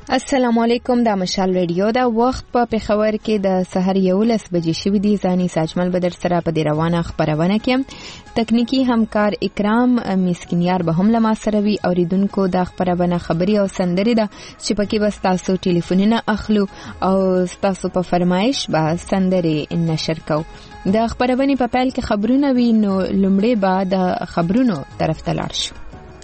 السلام علیکم. دا مشال ریډیو دا وخت په پېښور کې د سحر 11 بجې شوې دي. ځاني ساجمل بدر سره په دې روانه خبرونه کې تکنیکی همکار اکرام مسکینیار به هم لما سره وي. اوریدونکو دا خبرونه خبري او سندري ده چې پکې بس تاسو ټلیفونونه اخلو او تاسو په فرمایش به سندري نشر کو. د خبرونه په پیل کې خبرونه وي نو لمړی به د خبرونو طرف ته لاړ شو.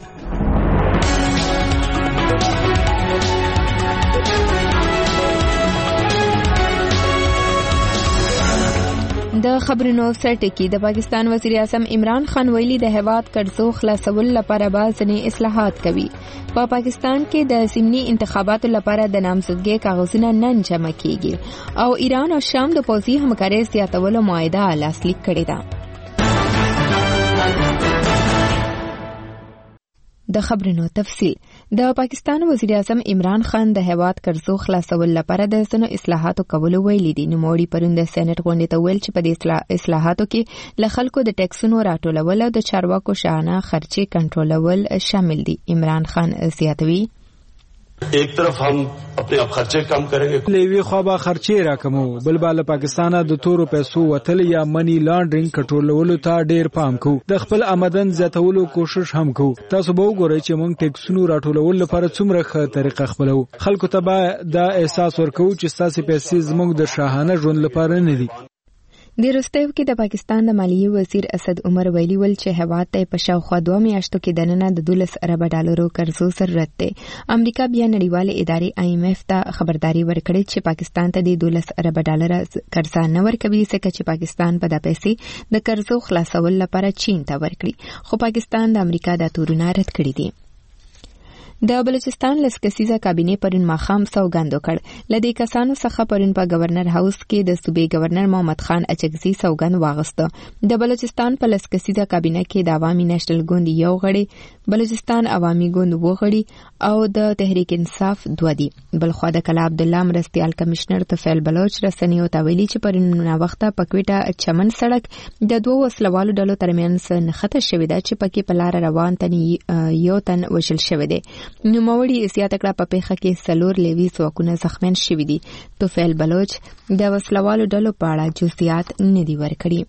د خبرونو سرټکی د پاکستان وزیر اعظم عمران خان ویلي د هیواد قرضو خلاصول لپاره باندې اصلاحات کوي. په پاکستان کې د ضمني انتخاباتو لپاره د نامزدګۍ کاغذونه نن جمع کیږي او ایران او شام د پوځي همکارۍ زیاتولو معاهده لاسلیک کړې ده. د خبرونو تفصیل. د پاکستان وزیر اعظم عمران خان د هیواد قرضو خلاصول لپاره د ځینو اصلاحاتو کولو ویلي دي. نو موړي پرون د سېنات غونډې ته ویل چې په دې اصلاحاتو کې له خلکو د ټیکسونو راټولول او د چارواکو شاهانه خرچې کنټرولول شامل دي. عمران خان زیاتوي एक तरफ हम अपने अब खर्चे कम करेंगे لیوی خوابه خرچې راکمو بل بل پاکستانه د تورو پیسو وتل یا منی لانډرینګ کنټرولولو ته ډیر پام کو. د خپل آمدن زیاتولو کوشش هم کو. تاسو به وګورئ چې موږ ټیکسونو راټولول لپاره څومره ښه طریقه خپلو. خلکو ته به دا احساس ورکو چې تاسو پیسې زموږ د شاهانه ژوند لپاره نه دي. د روستیو کې د پاکستان د مالیې وزیر اسد عمر ویلي ول چې هیواد ته په شاوخوا 2 میاشتو کې دننه د 12 ارب ډالرو قرضو ضرورت دی. امریکا بیا نړیوالې ادارې IMF ته خبرداري ورکړې چې پاکستان ته د 12 ارب ډالر قرض نه ورکوي ځکه چې پاکستان په د پیسې د قرضو خلاصول لپاره چین ته ورکړي. خو پاکستان د امریکا د تورونه رد کړی دي. د بلوچستان لسکسیزه کابینې پرون ماښام سوګند وکړ. لدې کسانو څخه پرون په گورنر هاوس کې د صوبې گورنر محمد خان اچکزي سوګند واغسته. د بلوچستان په لسکسیزه کابینه کې د عوامي نېشنل ګوند یو غړی، بلوچستان عوامي ګوند و غړي او د تحریک انصاف 2 دي. بل خو د کلا عبد الله مرستيال کمشنر طفیل بلوچ رسنیو ته ویلي چې پرون وخته په کوټه چمن سړک د 2 وسلوالو ډلو ترمنځ نښته شوې ده چې پکې په لار روان تن یو تن وشل شوی دی. نوموړي زیاته کړه په پیښه کې 4 لیوي ځواکونه زخمیان شوي دي. طفیل بلوچ د وسلوالو ډلو په اړه جزئیات نه دي ورکړي.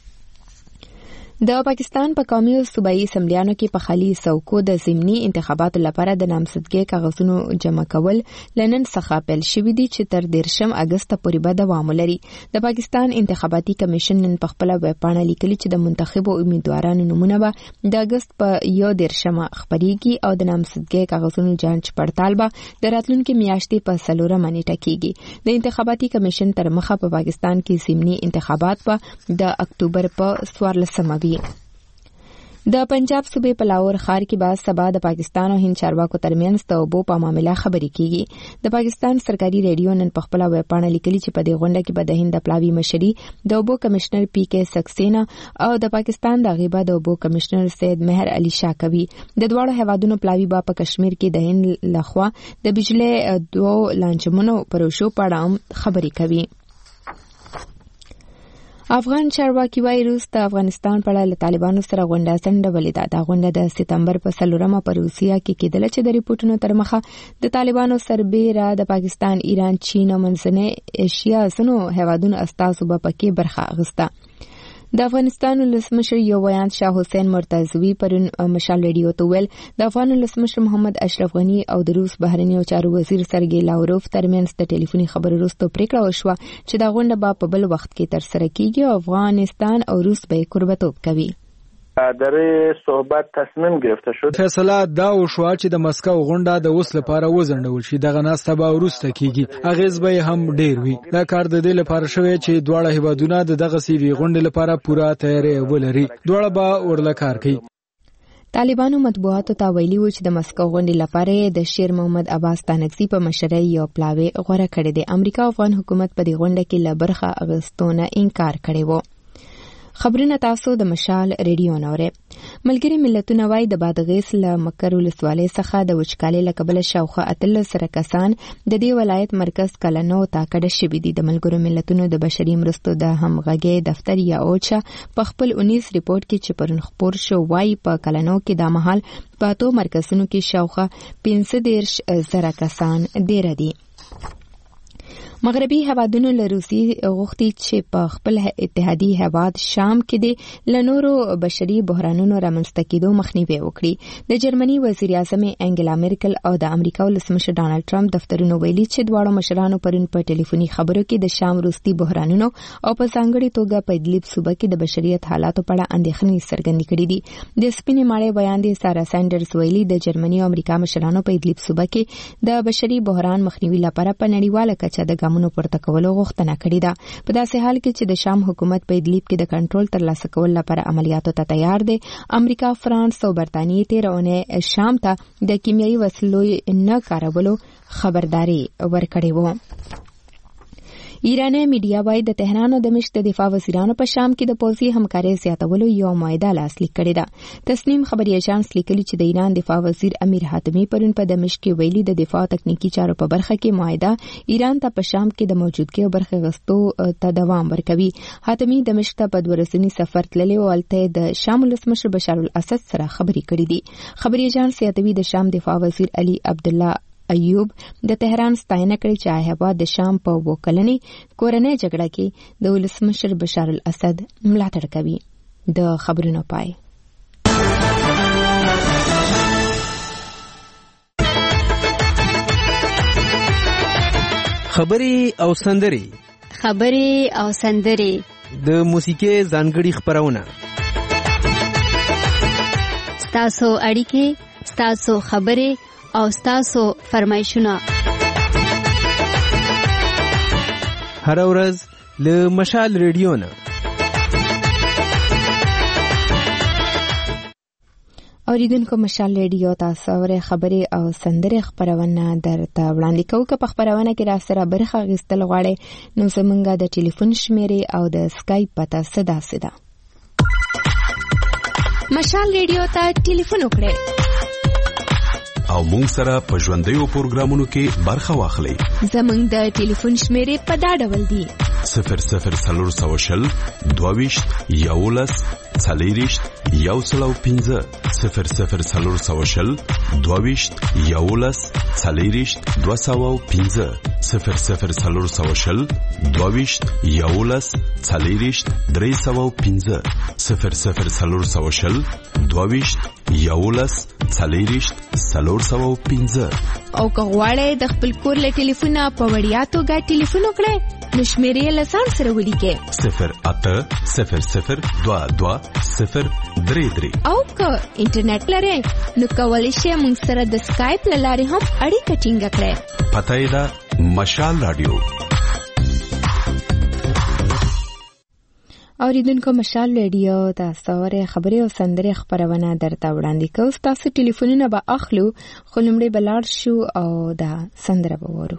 د پاکستان په قومي او صوبایي اسمبلیانو کې په خالي څوکو د ضمني انتخاباتو لپاره د نامزدګۍ کاغذونو جمع کول لنن څخه پیل شوي دي چې تر 13 اگست پورې به دوام ولري. د پاکستان انتخاباتي کمیشن نن په خپل ویب پاڼه لیکلي چې د منتخبو امیدوارانو نمونه به د اگست په 11 خبريږي او د نامزدګۍ کاغذونو جانچ پړتال به د راتلونکي میاشتې په 4 نیټه کیږي. د انتخاباتي کمیشن تر مخه په پاکستان کې ضمني انتخابات په د اکتوبر په 14 د پنجاب صوبې په لاهور ښار کې بعد سبا د پاکستان او هند چارواکو ترمنځ د اوبو په معاملې خبرې کیږي. د پاکستان سرکاري ریډیو نن په خپل ویب پاڼه لیکلي چې په دې غونډه کې به د هند پلاوی مشري د اوبو کمشنر PK سکسینا او د پاکستان د غیبه د اوبو کمشنر سید مهر علي شاه کوي. د دوه هیوادونو پلاوی په کشمیر کې د هند لخوا د بجلی 2 لانجمنو پروژو په اړه خبرې کوي. افغان چارواکي وايي روس د افغانستان په اړه له طالبانو سره غونډه څنډولې ده. دا غونډه د سپتمبر په 4 په روسیا کې کېدله چې د ریپورتونو تر مخه د طالبانو سربېره د پاکستان، ایران، چین او منځنۍ ایشیا ځینو هیوادونو استازو به پکې برخه اخیسته. د افغانستان ولسمشر یو ویان شاه حسین مرتضوی پرون مشال ریډیو ته ویل د افغان ولسمشر محمد اشرف غنی او د روس بهرنیو چارو وزیر سرګی لاوروف ترمنځ د ټلیفوني خبرو وروسته پریکړه وشوه چې دا غونډه په بل وخت کې ترسره کیږي او افغانستان او روس به قربتوب کوي. در صحبت تصمیم گرفته شد. فیصله دا وشوه چې د مسکو غونډه د اوس لپاره وزندول شي. دغه ناسته به وروسته کیږي. اغیز به هم ډیر وي. دا کار د دې لپاره شوی چې دواړه هیوادونه د دغه سیوی غونډې لپاره پوره تیاری ولري. دواړه به ورله کار کوي. طالبانو مطبوعاتو ته ویلي و چې د مسکو غونډې لپاره د شیر محمد عباس تانکزي په مشرۍ یو پلاوی غوړه کړی دی. امریکا او افغان حکومت په دې غونډه کې له برخه اغستونه انکار کړی و. خبرونه تاسو د مشال ریډیو نورې. ملګری ملتونه وايي د بادغیس له مکر ولسوالۍ څخه د وچکالۍ له کبله شاوخوا 13 کسان د دې ولایت مرکز کلنو ته کډه شوي دي. د ملګرو ملتونو د بشري مرستو د همغږۍ دفتر یا اوچا په خپل 19 ریپورت کې چې پرون خپور شو وايي په کلنو کې د مهال په 2 مرکزونو کې شاوخوا 15,000 کسان ډیر دي. مغربي هیوادونو له روسیې غوښتي چې په خپل اتحادي هیواد شام کې د لنورو بشري بحرانونو رامنځته کېدو مخنیوي وکړي. د جرمني وزیر اعظم انګلا میرکل او د امریکا ولسمشر ډانلډ ټرمپ دفترونو ویلي چې دواړو مشرانو پرون په ټلیفوني خبرو کې د شام وروستي بحرانونو او په ځانګړي توګه په ادلب صوبه کې د بشریت حالاتو په اړه اندېښنې څرګندې کړې دي. د سپینې ماڼۍ بیان دی سارا سانډرز ویلي د جرمني او امریکا مشرانو په ادلب صوبه کې د بشري بحران مخنیوي لپاره په نړیواله کچه د ګامونو پورته کولو غوښتنه کړې ده. په داسې حال کې چې د شام حکومت په ادلب کې د کنټرول ترلاسه کولو لپاره عملیاتو ته تیار دی. امریکا، فرانس او برتانیې تېره اونۍ شام ته د کیمیاوي وسلو نه کارولو خبرداري ورکړې وه. ایرانی میډیا وايي د تهران او دمشق د دفاع وزیرانو په شام کې د پوځي همکارۍ زیاتولو یو معاهده لاسلیک کړې ده. تسنیم خبري اژانس لیکلي چې د ایران دفاع وزیر امیر حاتمی پرون په دمشق کې ویلي د دفاع تکنیکی چارو په برخه کې معاهده ایران ته په شام کې د موجودګۍ او برخه غستو ته دوام ورکوي. حاتمی دمشق ته په 2 ورځني سفر تللی او هلته د شام ولسمشر بشار الاسد سره خبرې کړې دي. خبري اژانس یادوي د شام دفاع وزیر علي عبدالله ایوب د تهران ستاینه کړې چې هیواد د شام په وکلنې کورنۍ جګړه کې د ولسمشر بشار الاسد ملاتړ کوي. د خبرونو پای. خبرې او سندرې د موسیقي ځانګړي خبرونه ستاسو اړیکې، ستاسو خبرې او ستاسو فرمایشونه هر ورځ له مشال ریډیو نه. اوریدونکو مشال ریډیو تاسو ورې خبرې او سندرې خبرونه درته وړاندې کوو. که په خبرونه کې را سره برخه اخیستل غواړئ نو زمونږ د ټلیفون شمیرې او د اسکایپ پته سدا مشال ریډیو ته ټلیفون وکړئ او مونږ سره په ژوندیو پروګرامونو کې برخه واخلئ. زمونږ د ټلیفون شمیرې په دا ډول دي: 00 22 11 40 105 00 22 11 40 205 00 22 11 40 305 00 22 11 40 305. او که غواړئ د خپل کور له ټلیفونه په وړیا توګه ټلیفون وکړئ نو شمیرې له ځان سره ولیکئ 080022 او که انټرنیټ لرئ نو کولی شئ موږ سره د اسکایپ له لارې هم اړیکه ټینګه کړئ. پته یې ده مشال رادیو. اوریدونکو مشال ریډیو تاسو ورې خبرې او سندرې خبرونه درته وړاندې کوو. تاسو ټلیفونونه به اخلو خو لومړی به لاړ شو او دا سندره به وورو.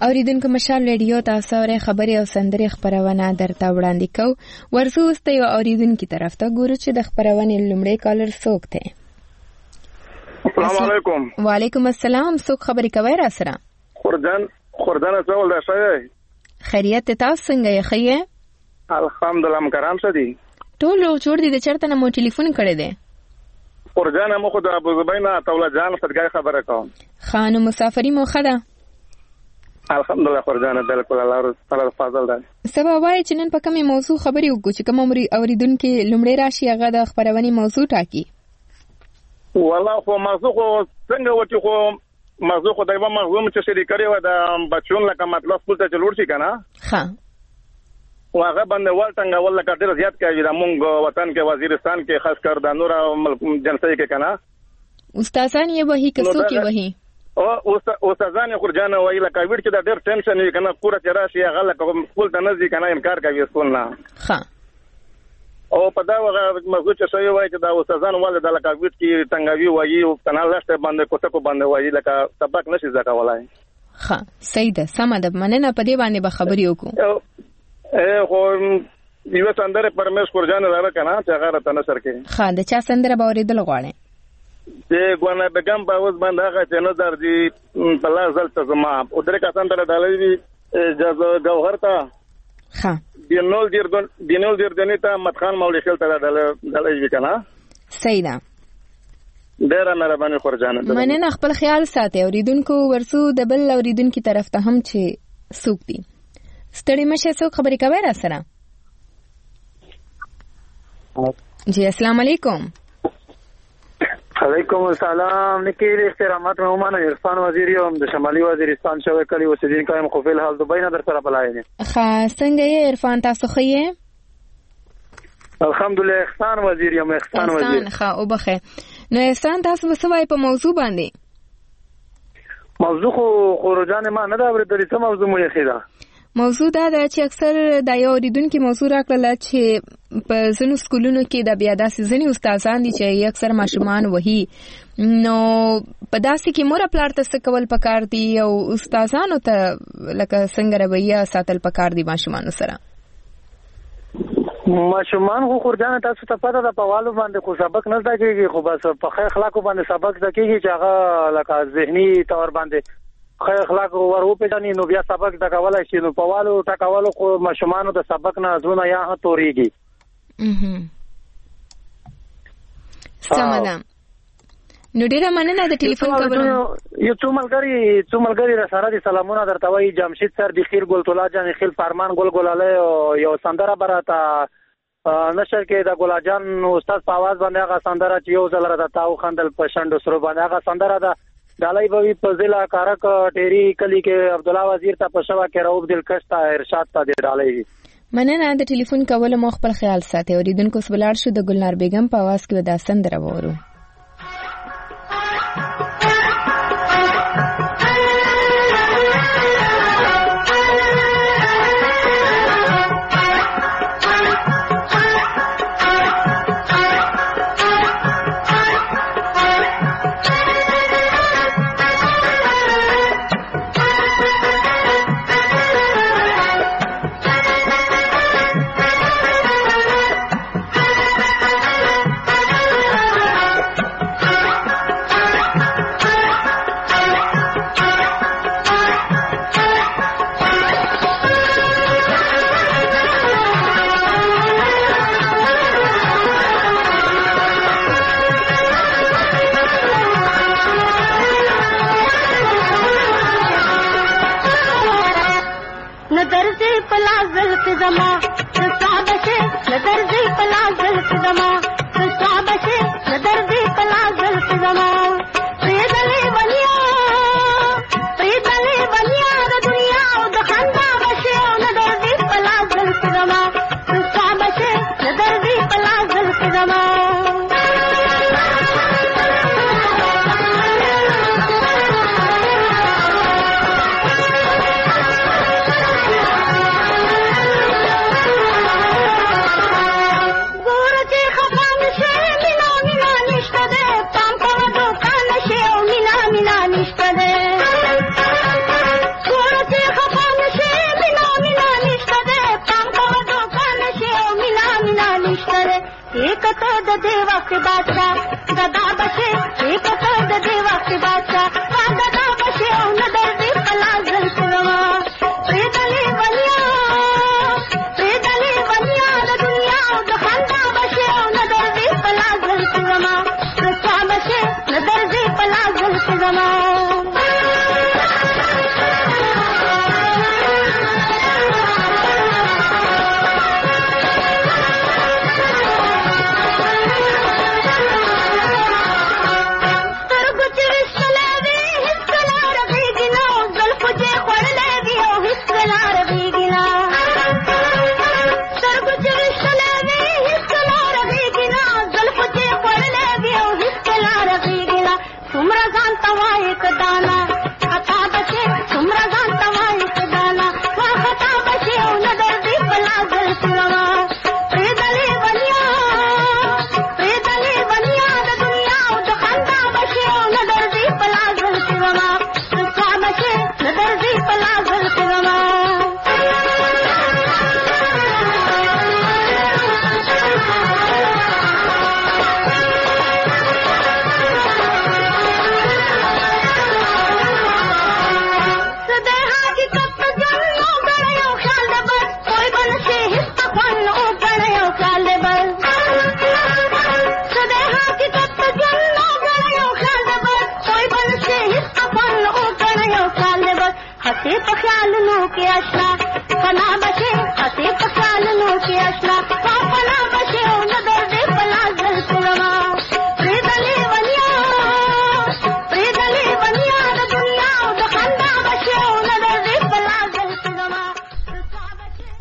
اوریدونکو مشال ریډیو تاسو اورئ خبري او سندري خبرونه درته وړاندې کوو. ورزو است یو اوریدونکو طرف ته ګورو چې د خبرونه لومړی کالر څوک دی. السلام علیکم. وعلیکم السلام. څوک خبري کوي را سره؟ خردان څول ده شای. خیریت تاسو څنګه یې خیه؟ الحمدلله مکرام سدي. ټول جوړ دي د چرته نه مو ټلیفون کړی دی. خردان مو خو د ابو زبینا توله جان صدقای خبره کوم. خانو مسافری مو خدا. الحمدلله خردان بالکل الله تعالی فضل ده. سبا وای چې نن په کومه موضوع خبري وکړو چې کوم اوریدونکو لومړی راشي هغه د خبرونې موضوع ټاکي. والله خو موضوع خو څنګه وتی خو موضوع خو دایمه موضوع چې شریکړی و د بچون لکه مطلب خپل ته چلور شي کنه. ها واغه باندې ولټنګ ول کډر زیات کوي د مونږ وطن کې وزیرستان کې خاص کر د نور جنسي کې کنه استادان یې وਹੀ کسو کې وਹੀ او استادان خرجانه وایي لکه ویډ چې د ډېر ټینشن وي کنه پوره تیرا شي هغه لکه خپل ته نزدې کنه انکار کوي سکول نه. ها او په دا وغه موضوع چې شوی وایي چې د استادان ول د لکه ویډ کې څنګه وایي او کنه لاست باندې کوته کو باندې وایي لکه سبق نشي ځکه ولای. ها صحیح ده سم ده مننه په دې باندې به خبري وکړو. خو یو سندره پرمیش خرجانه لاره کنه چې هغه راته نشر کې. ها د چا سندره به اورېدل غواړي؟ د ګوانه بیگم په اوس باندې هغه چې نظر دی په لاس دلته زما او درې کسان ته ډالې وی جز گوهر ته. ها دینول دیر دنیتا متخان مولوی خل ته ډالې وی کنه. صحیح ده. ډیره مهرباني خرجانه. مننه خپل خیال ساتي اوریدونکو ورسو د بل اوریدونکو طرف ته هم چې سوق دي. ستړي مشه څوک خبرې کوي را سره؟ جی السلام علیکم. علیکم السلام. نکیل احترامات مهمان عرفان وزیری هم د شمالي وزیرستان شوی کلی اوسیدونکو یم خو په الحال دوبۍ نه در سره بلای نه. څنګه یې عرفان تاسو خیه؟ الحمدلله احسان وزیری هم احسان وزیر. او بخیر. نو احسان تاسو وسوای په موضوع باندې؟ موضوع خو رجان ما نه دا ورته څه موضوع مو یې خیدا. موضوع دا ده چې اکثر د یو اوریدونکو موضوع راکړل چې په ځینو سکولونو کې د بیا داسې ځینې استادان دي چې اکثر ماشومان وਹੀ نو په داسې کې مور پلار ته څه کول پکار دي او استادانو ته لکه څنګه رویه ساتل پکار دي ماشومانو سره. ماشومان خو خورجانه تاسو ته پته ده په والو باندې خو سبق نه زده کېږي خو بس په ښه اخلاقو باندې سبق زده کېږي چې هغه لکه ذهني طور باندې ښه اخلاق ور وپېژني نو بیا سبق زده کولی شي. نو په والو ټکولو خو ماشومانو د سبق نه زړونه یا تورېږي. سمه ده. نو ډېره مننه د ټلیفون کولو. یو څو ملګري را سره دي سلامونه درته وایي. جمشید سر د خیر ګلتولا جان خیل فرمان ګل ګلالی او یو سندره به راته نشر کې د ګلا جان استاد په اواز باندې هغه سندره چې یو ځل راته تاو خندل په شنډو سرو باندې هغه سندره ده ډالۍ به وي په ضلع کارک ټیری کلی کې عبد الله وزیر ته په شوا کې رؤوف دلکش ته ارشاد ته دی ډالۍ وي. مننه د ټلیفون کولو مو خپل خیال ساتي. اوریدونکو سبلار شو د ګلنار بیگم په اواز کې دا سندره وورو.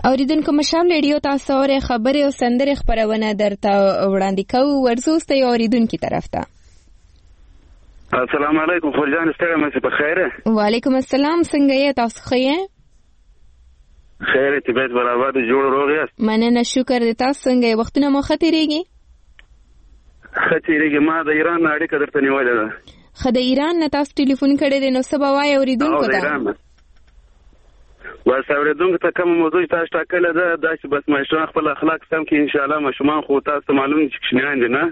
اوریدونکو مشال ریډیو تاسو اورئ خبرې او سندرې خبرونه درته وړاندې کوو. ورزوسته یو اوریدونکو طرف ته. السلام علیکم فرجان ستړی مې په خیره. وعلیکم السلام، څنګه یې تاسو؟ ښه یې؟ خیر طبیعت برابر جوړ روغ یاست؟ مننه شکر دې. تاسو څنګه یې؟ وختونه مو ښه تېرېږي؟ ښه تېرېږي. ما د ایران نه اړیکه درته نیولې ده. ښه، د ایران نه تاسو ټلیفون کړی دی، نو څه به وایې اوریدونکو ته؟ بس اوریدونکو ته کومه موضوع تاسو ټاکلې ده داسې بس ماشومان خپل اخلاق سم کړي انشاءالله. ماشومان خو تاسو معلوم دي چې کوچنیان دي نه،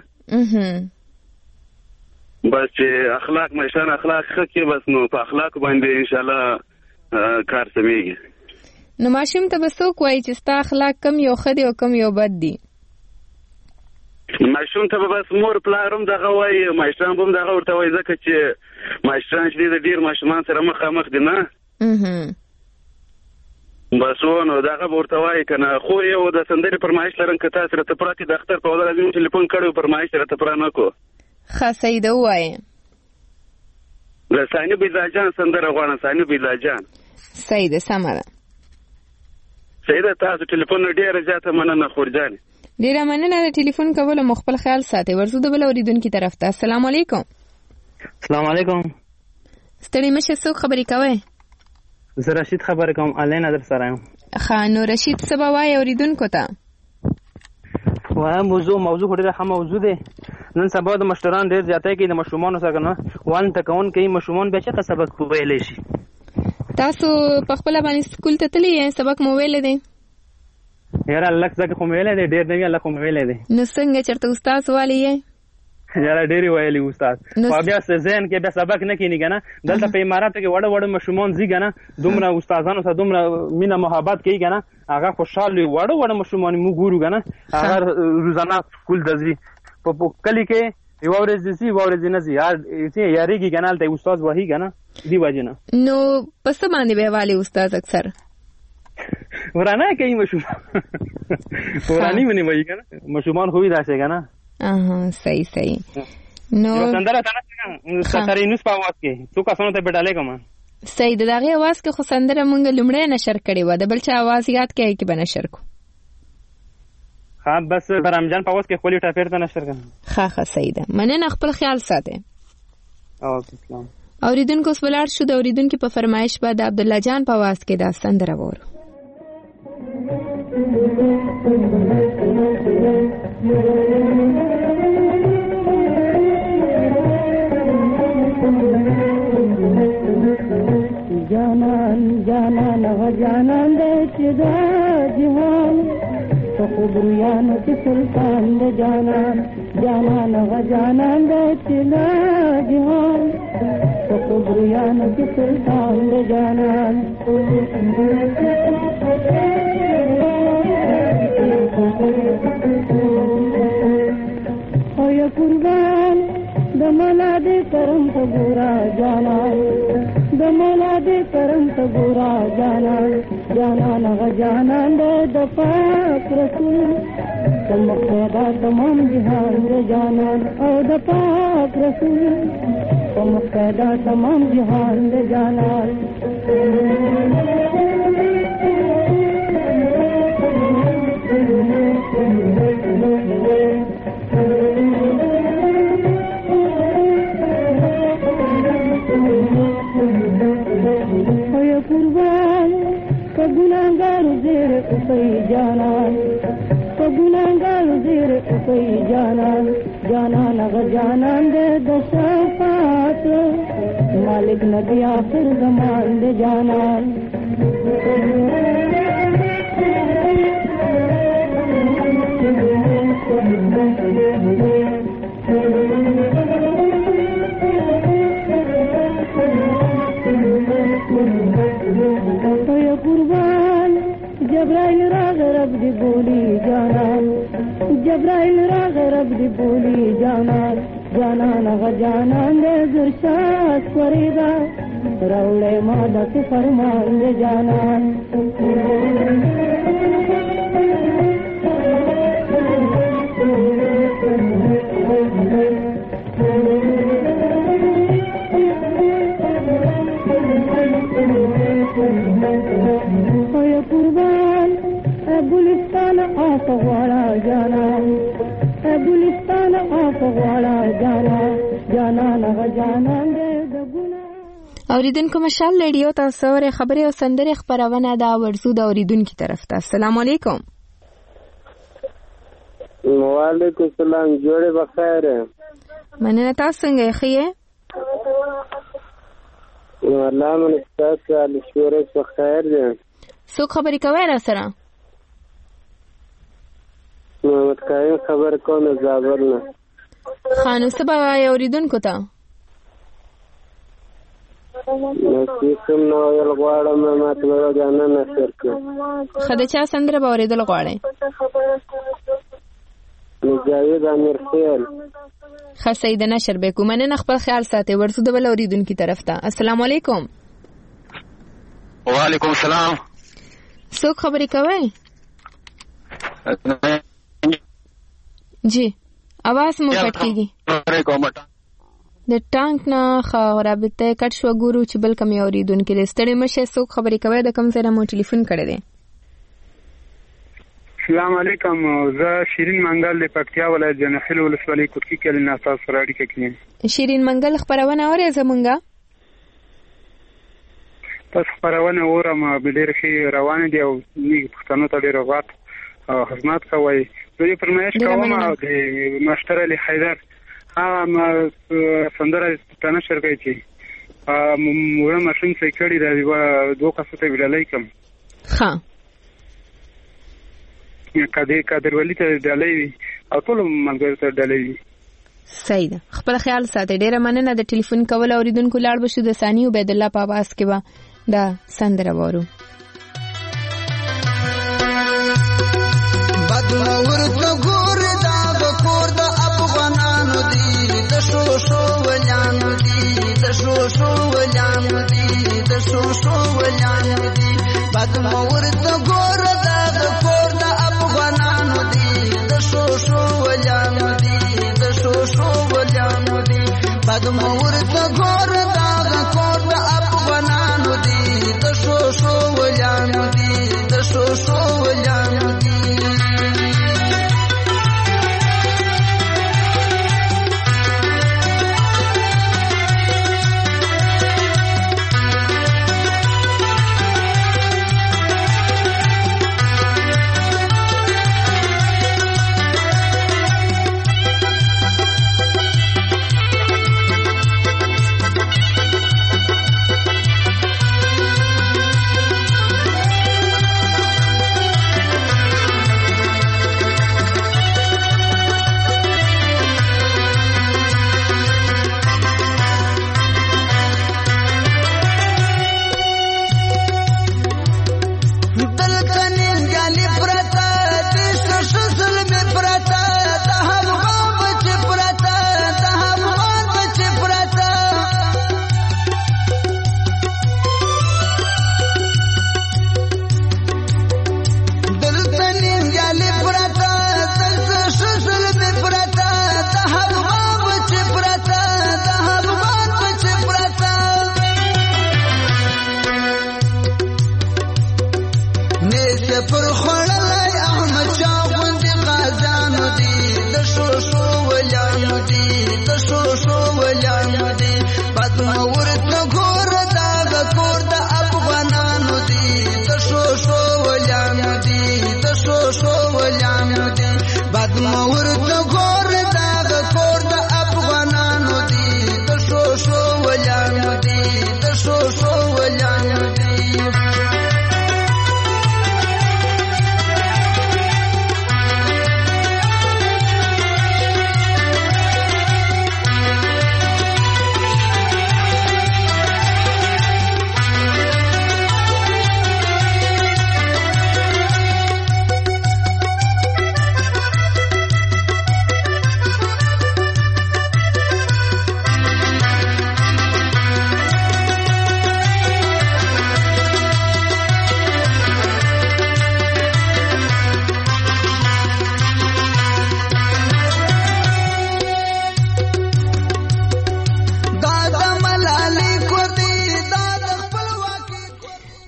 بس چې اخلاق ماشومان اخلاق ښه کړي بس نو په اخلاق باندې انشاءالله کار سمېږي. نو ماشوم ته به څوک وایي چې ستا اخلاق کم یو ښه دي او کم یو بد دي؟ ماشوم ته به بس مور پلار هم دغه وایي، ماشومان به هم دغه ورته وایي، ځکه چې ماشومان چې دي د ډېر ماشومان سره مخامخ دي نه، بس نو دغه به ورته وایي که نه. خو یو د سندرې فرمایش لرم که تاسو راته پوره کړي، د اختر په وضع لازم ټلیفون کړی فرمایش راته پوره نه کړو. ښه صحیح ده، ووایې. د ثاني بیضاجان سندره غواړم، ثاني بیضاجان. صحیح ده، سمه ده. صحیح ده. تاسو ټلیفون ډېره زیاته مننه خورجانې. ډېره مننه د ټلیفون کولو، مو خپل خیال ساتئ. ورځو د بل اورېدونکي طرف ته. السلام علیکم. السلام علیکم. ستړي مشه، څوک خبرې کوئ؟ زه رشید خبرې کوم، آنلاین در سره یم. ښه، نو رشید څه به وایې اورېدونکو ته؟ وایم موضوع ډېره ښه موضوع دی. نن سبا د مشتران ډېر زیاتی کوي د ماشومانو سره، نه وان تکون کوي ماشومان بیا چېرته سبق ویلی شي. تاسو په خپله باندې سکول ته تللی یې؟ سبق مو ویلی دی؟ یاره لږ ځکه خو مې ویلی دی، ډېر نه وي لږ خو مې ویلی دی. نو څنګه چېرته استاد والی یې؟ یاره ډېرې ویلي استاد، خو بیا ذهن کې بیا سبق نه کښېني که نه. دلته په اماراتو کې وړه وړه ماشومان ځي که نه، دومره استادانو سره دومره مینه محبت کوي که نه، هغه خوشحال وي. وړه وړه ماشومان موږ ګورو که نه، هغه روزانه سکول ته ځي. په کلي کې یوه ورځ ځي یوه ورځ نه ځي، یارېږي که نه، هلته استاد وهي که نه، دې وجې نه. نو په څه باندې بیا والي استاد اکثر؟ ورانه کوي ماشومان، وراني ونې وایي که نه، ماشومان خو وي داسې که نه. صحیح. نو سندره ترینوس په اواز کې څو کسانو ته ډالۍ کوم. صحیح ده. د هغې اواز کې خو سندره مونږ لومړی نشر کړې وه، د بل چا اواز یاد کړی کې به نشر کړو. ښه، بس د رمضان په اواز کې خپلې ټاپېر ته نشر کړم. ښه صحیح ده، مننه. خپل خیال ساتئ. اسلام اوریدونکو اوس ولاړ شو. د اوریدونکي په فرمایش به د عبدالله جان په اواز کې دا سندره وورو. جانان هغه جانان دی چې دا جهان په خبریانو کې سلطان دی. جانان هغه جانان دی چې دا جهان په خبریانو کې سلطان دی. جانان او یا قربان د مولا دې کرم ته ګورا جانان، د مولا دې کرم ته ګورا جانان. هغه جانان دې د پاک رسول د مقتدا تمام جهان دې جانان، او د پاک رسول د مقتدا تمام جهان دې جانان. ګناګارو زیر کوي جانان، ګناګارو زیر کوي جانان. هغه جانان دې د شفاعت مالک نبی آخر زمان دې جانان. قربان جبرائیل راغ رب دی بولی جانان، جبرائیل راغ رب دی بولی جانان. هغه جانان دې زرشاد فریدا راوړې ما د فرمان دې جانان. قربان غواړه جانان ګلستان اپ غواړه جانان جانان هغه جانان دې د ګنا اوریدونکو مشال لډیو تاسو ورې خبرې او سندرې خبرونه دا ورسو د اوریدونکو طرف ته. السلام علیکم. وعلیکم السلام. جوړه بخیر. مننه. تاسو څنګه یې؟ والله من تاسو علي شوره بخیر دي. څوک خبرې کوي را سره؟ متکایم خبر کوم زابل نه. خانو سبا اوریدونکو ته کوم نو یو غواړم ماته وګانه نشر کې. خدای چا سندره به اوریدل غواړي؟ مجاهد امیر خیال. خسید نشر به کوم نه خپل خیال ساتي. ورسو د بل اوریدونکو طرف ته. السلام علیکم. وعلیکم السلام. څوک خبرې کوي؟ جی आवाज مو کټ کیږي. د ټانک نه خرابته کټ شو. ګورو چې بل کم اوریدونکو د ستړي مشه څوک خبرې کوي د کوم ځای مو ټلیفون کړی دی. السلام علیکم. زه شیرین منګل د پکتیا ولایت جنحل ولسوالۍ کوټکی کې له تاسو سره اړیکه کوم. شیرین منګل خبرونه اوري زمونږه؟ تاسو خبرونه اورم بلیر شي روان دي او نیک پښتنو ته ډیر وخت او خدمت کوي. دوی فرمایش کوم او د ماستر علي حیدر ما سندره تنه شرکای چی موږ ماشين سیکړی دا دوه کسته ویلای کوم. ها کادر ولی ته ډالۍ او ټول ملګری ته ډالۍ. صحیح ده. خپل خیال ساتي. ډیره مننه د ټلیفون کول. اوریدونکو لاړ بشو د ثاني عبید الله په आवाज کې با دا سندره وورو. بدمور ته ګور دا د کور د افغانانو دی د شو شو ولانو دی د شو شو ولانو دی د شو شو ولانو دی. بدمور ته ګور دا د کور د افغانانو دی د شو شو ولانو دی د شو شو ولانو دی. بدمور ته ګور دا د کور د افغانانو دی د شو شو ولانو دی د شو شو ولانو دی.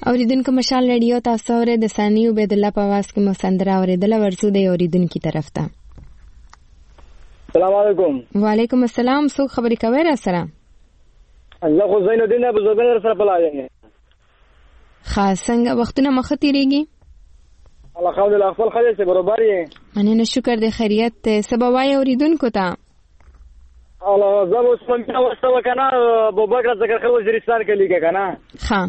اوریدونکو مشال رادیو تاسو اورئ د ثاني عبید الله په आवाज کې مو سندره اوریدله ورسو د اوریدونکو طرف ته. السلام علیکم. وعلیکم السلام. څوک خبرې کوي را سره؟ الله خو زین الدین ابو زبیر سره بلایې. خاص څنګه وختونه مخ تیریږي؟ الحمدلله خپل خیر سره برابر یې. مننه شکر د خیریت سبا وای اوریدونکو ته. الله زبو سمجا واستو کنه ابو بکر ذکر خو وزیرستان کې لیکه کنه. ها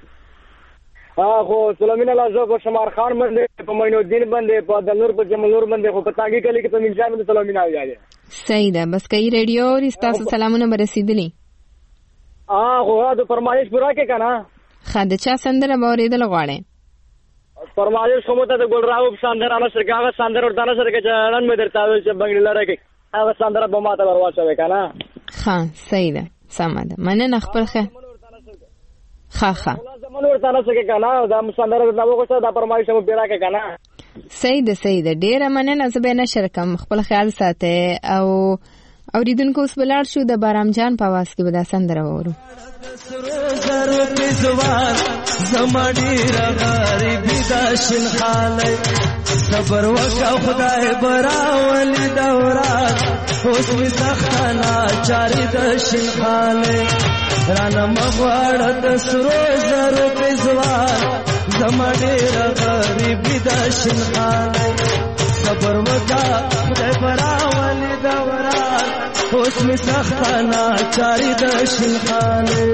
خو سلامین الله زو په شمار خان باندې په مینو الدین باندې په دنور په جملور باندې خو په تاګي کلی کې په ملجان باندې سلامین اویاله. صحیح ده بس کای ریډیو او تاسو سلامونه برسیدلی. خو دا فرمایش پورا کې کنه. خاده چا سندره باورېدل غواړي. فرمایش کومه ته ګل راو سندره نه سرګاغه سندره ورته سره کې نن مې درته ویل چې بنگلې لره کې هغه سندره به ماته ورواچوي کنه. ها صحیح ده سم ده مننه خپل خیر. ها زمون ورته نه سکه کنه دا سندره نو وګورئ دا فرمایش مو بیره کې کنه. صحیح ده ډیره مننه زه به نشر کوم خپل خیال ساته او اوریدونکو اوس بلار شو د بارام جان په आवाज کې به دا سندره وورو. زرو پزوار زماډي غریبی د شین حالي صبر وکا خدای براولي دورات اوس می سختانا چاري د شین حالي رانه مغواړ د سرو زرو پزوار زماډي غریبی د شین حالي صبر وکا خدای براولي دورات اوس می سختانا چاري د شین حالي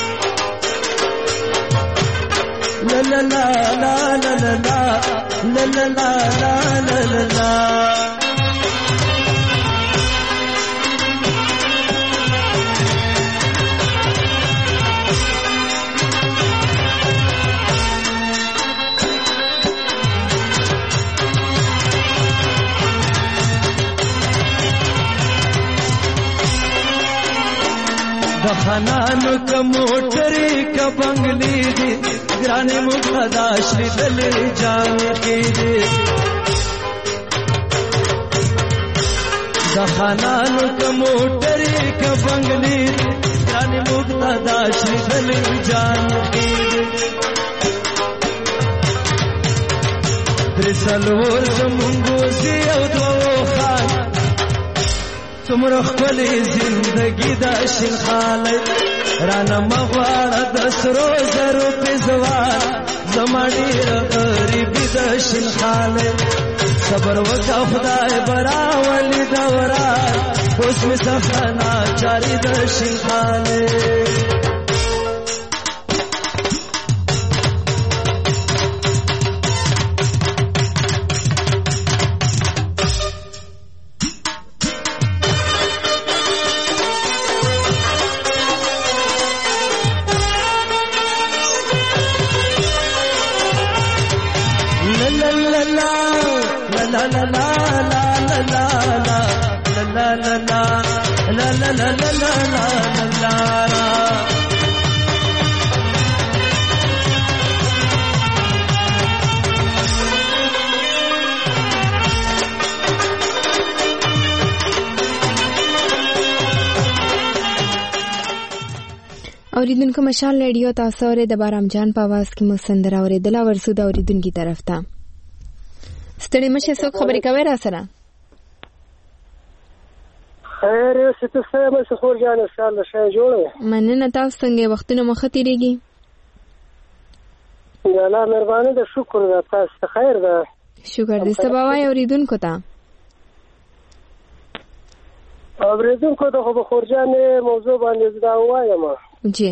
لا لا لا لا لا لا لا لا لا لا لا لا د خانانو کا موټری کا بنگلی دی ګرانې مقتدا شری دل جان کې دی د خانانو کا موټری کا بنگلی دی ګرانې مقتدا شری دل جان کې دی درسلور زمونږ زی او دوه خان تمره خپل زندگی دا شین خاله رانه مغواړه د سرو زرو پزوار زماډي غریبی د شین خاله صبر وکا خدای براولي دورا اوس می سختانا چاري د شین خاله اوریدونکو مشال رادیو تاسو اورئ د بارام جان په आवाज کې مو سندره اوریدله ورسو د اوریدونکو طرف ته. ستړي مشه څوک خبرې کوي را سره؟ خیر یو څه څه به خور جان ان شاء الله شای جوړه. مننه تاسو څنګه وختونه مخ تیریږي؟ یا الله مهرباني ده شکر ده تاسو خیر ده. شکر دې سبا وای اوریدونکو ته. اوریدونکو ته خو خور جان موضوع باندې دا وایم. جی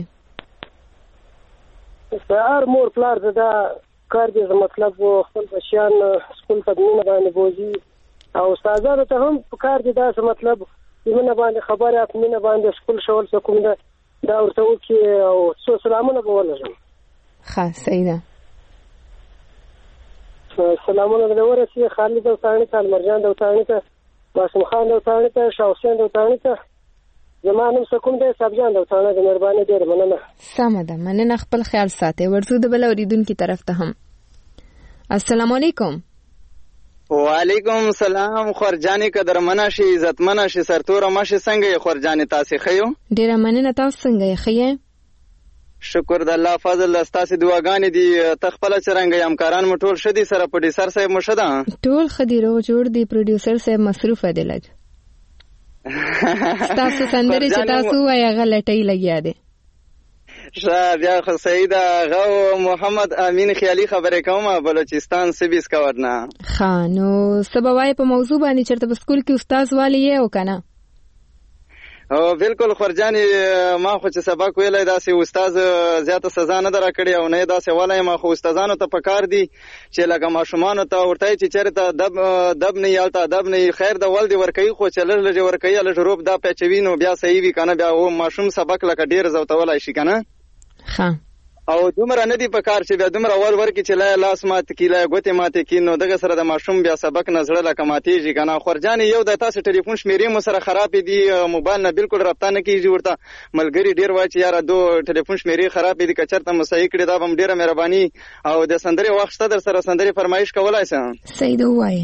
هر مور پلار دا کار دې مطلب خپل بچیان سکول ته نه باندې بوزي او استادانو ته هم کار دې دا مطلب یمنه باندې خبره اپنه باندې سکول شول څه کوم دا ورته وکي او څو سلامونه به ولرم. ښه صحیح ده. سلامونه د ورسې خالد دوتانی ته مرجان دوتانی ته واسم خان دوتانی ته شاه حسین دوتانی ته زمانم سکون دې سبجان دوتانی د مهرباني ډیر مننه. سم ده مننه خپل خیال ساتي ورسو د بل اوریدونکو طرف ته هم. السلام علیکم. وعلیکم السلام خورجانی قدر مناشي عزت مناشي سرتور ماشي څنګه خورجانی تاسو خيو؟ ډیر مننه تاسو څنګه خيې؟ شکر د الله فضل ستاسو دعاګانې دي. ته خپل څرنګه همکاران مو ټول شدي سره پروډوسر صاحب مو شده ټول خدي رو جوړ دی پروډوسر صاحب مصروف دی لګ تاسو سندري چې تاسو وایي غلطي لګیا دي بیا خو سید غو محمد امین خیالي خبرې کوم بلوچستان سبیس کورنا خانو سبوای په موضوع باندې چرته په سکول کې استاد والی یې او کنه او بالکل خورجان ما خو چې سبق ویلای داسې استاد زیاته سزا نه درا کړی او نه داسې ولای ما خو استادانو ته پکار دي چې لکه ماشومان ته ورته چې چیرته دب نه یالته ادب نه خیر د ولدي ورکوي خو چې لږ ورکوي لږ روب دا پچوینو بیا صحیح وی کنه بیا و ماشوم سبق لکه ډیر زوتولای شي کنه ها او دومره نه دی پکار چې بیا دومره ورکی چې لاس مات کی لا ګوتې مات کی نو دغه سره د ماشوم بیا سبق نظر لکه ماتېږي کنه. خورجان یو د تاسو ټلیفون شمیرې مو سره خراب دي موبایل نه بالکل رابطه نه کیږي ورته ملګری ډیر وای چې یاره دو ټلیفون شمیرې خراب دي کچرته مو صحیح کړی دا هم ډیره مهرباني او د سندري وخت در سره سندري فرمایش کولای سم سید وای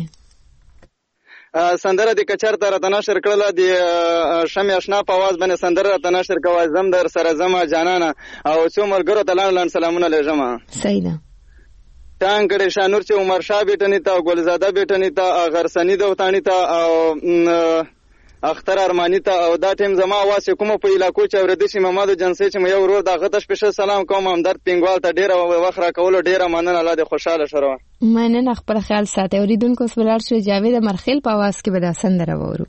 سندره د کچرته را تناشر کړله د شمع آشنا په आवाज باندې سندره را تناشر کوي زم در سره زما جانانه او څو ملګرو ته لاندې سلامونه لېږم سیدا تان کړه شانور چې عمر شاه بیٹنی ته ګلزاده بیٹنی ته غرسنی دوتانی ته او اختر ارمانی ته او دا ټیم زما आवाज کوم په علاقو چې ورده شي محمد جنسي چې یو ورور دا غتش پېښه سلام کوم همدرد پینګوال ته ډیره وخره کول ډیره مننه الله دې خوشاله شروع مننه خپل خیال ساتي اوریدونکو سوالار شو جاوید مرخیل په आवाज کې به دا سندره وورو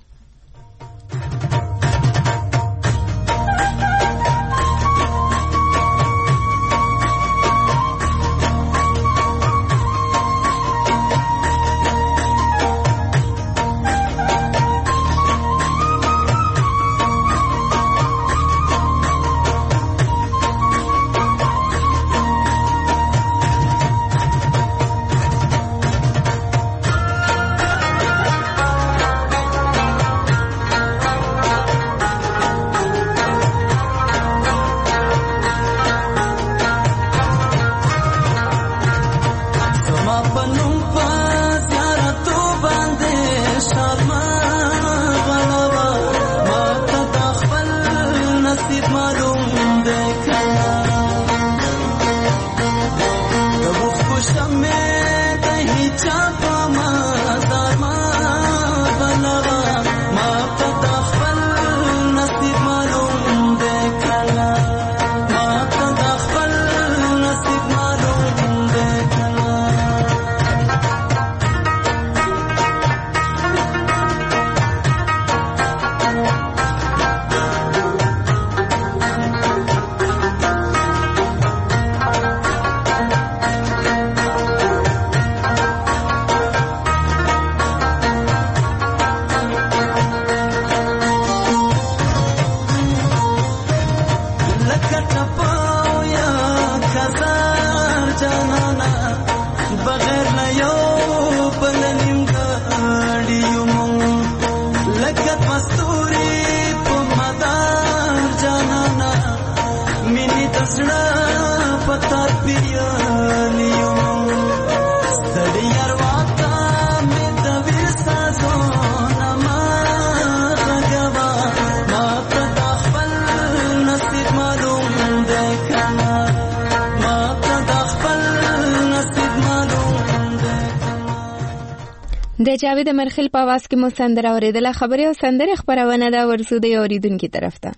د جاوید مرخیل په आवाज کې مو سندره اوریدله خبري او سندره خبرونه دا ورسو د اوریدونکو طرف ته.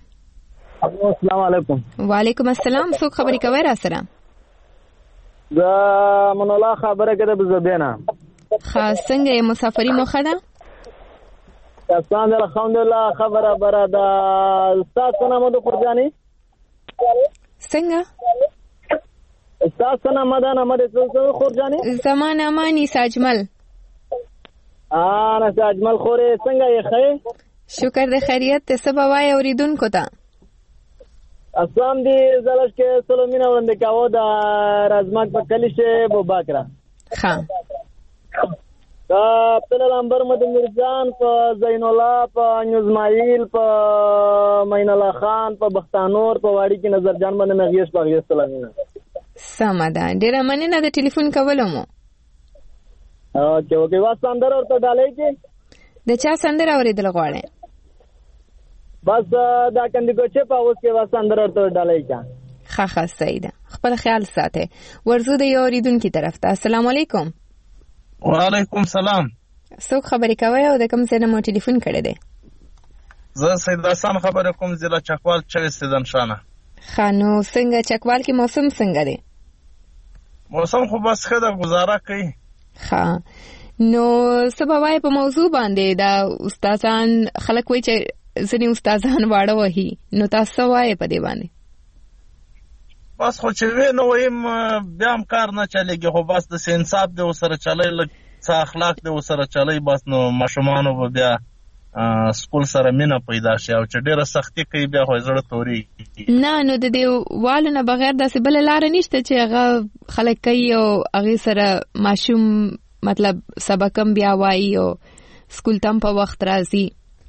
السلام علیکم. وعلیکم السلام. څوک خبري کوي را سره؟ دا من الله خبره کده بزبینا. خاص څنګه مسافری مخه ده؟ الحمدلله خبره برادا استاد سلام د قرباني. څنګه؟ استاد سلام مدان امر خورجاني. زمان امانی ساجمل. انا اجمل خوري څنګه یې خې شکر د خیریت ته سبا وای اوریدونکو ته اسلام دی زلش کې سلامونه وړاندې کاوه د رازماک په کلیشه بو باکرا ها دا خپل نمبر مد مرزان په زین الله په اسماعیل په مین الله خان په بختانور په واړی کې نظر جان باندې مغیش باغ سلامونه سمدا ډیر مننه د ټلیفون کولو مو اوکے وا سندر ورته ډالې کې د چا سندر اوریدل غواړي بس دا کندې کوچه په اوس کې وا سندر ورته ډالې کا ښه سیده خپل خیال ساته. ورزو د یو اوریدونکي طرف ته. السلام علیکم. وعلیکم سلام. څوک خبرې کوي او د کوم ځای نه مو ټلیفون کړی دی؟ زه سید حسن خبرې کوم، ضلع چکوال چوي سیدن شانه. ښه نو څنګه چکوال کې موسم څنګه دی؟ موسم خو بس ښه ده، گزاره کوي. ښه نو څه به وایې په موضوع باندې؟ دا استادان خلک وایي چې ځینې استادان واړه وهي، نو تاسو څه وایې په دې باندې؟ بس خو چې وی نو وایم بیا هم کار نه چلېږي، خو بس داسې انصاف دی ورسره چلی، لږ څه اخلاق دی ورسره چلی، بس نو ماشومانو به بیا سکول سره مینه پیدا شي. او چې ډېره سختي کوي بیا خو زړه تورېږي. نه نو د دې والو نه بغیر داسې بله لاره نشته چې هغه خلک کوي او هغې سره ماشوم مطلب سبق هم بیا وایي او سکول ته هم په وخت راځي.